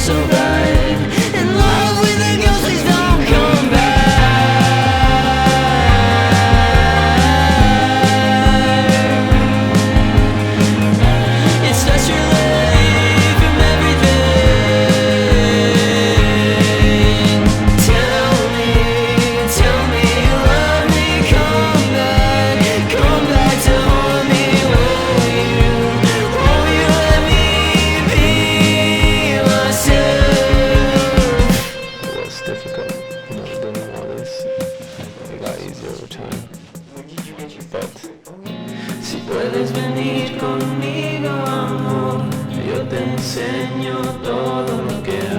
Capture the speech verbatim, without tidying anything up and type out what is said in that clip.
so bad. In love with a ghost, please don't come back. It's such a relief from everything. Tell me, tell me you love me. Come back, come back to haunt me. Won't you, won't you let me be myself? It was difficult, you know, doing all this. It got easier over time. But Si puedes venir conmigo, amor, yo te enseño todo lo que